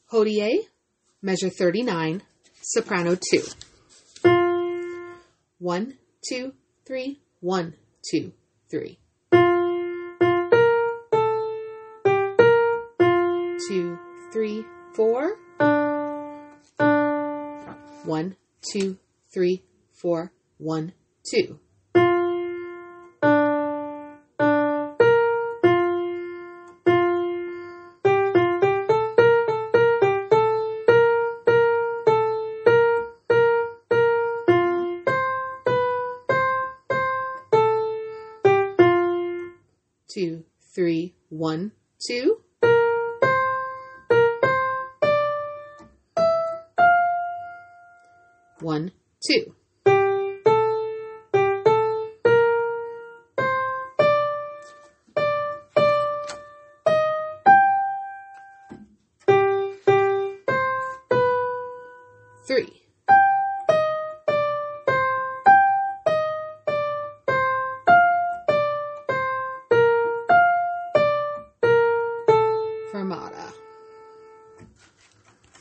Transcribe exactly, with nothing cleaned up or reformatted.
Hodie, measure thirty-nine, soprano two. One, two, three, one, two, three. Two, three, four. One, two, three, four, one, two. Two, three, one, two. One, two. Three. Fermata.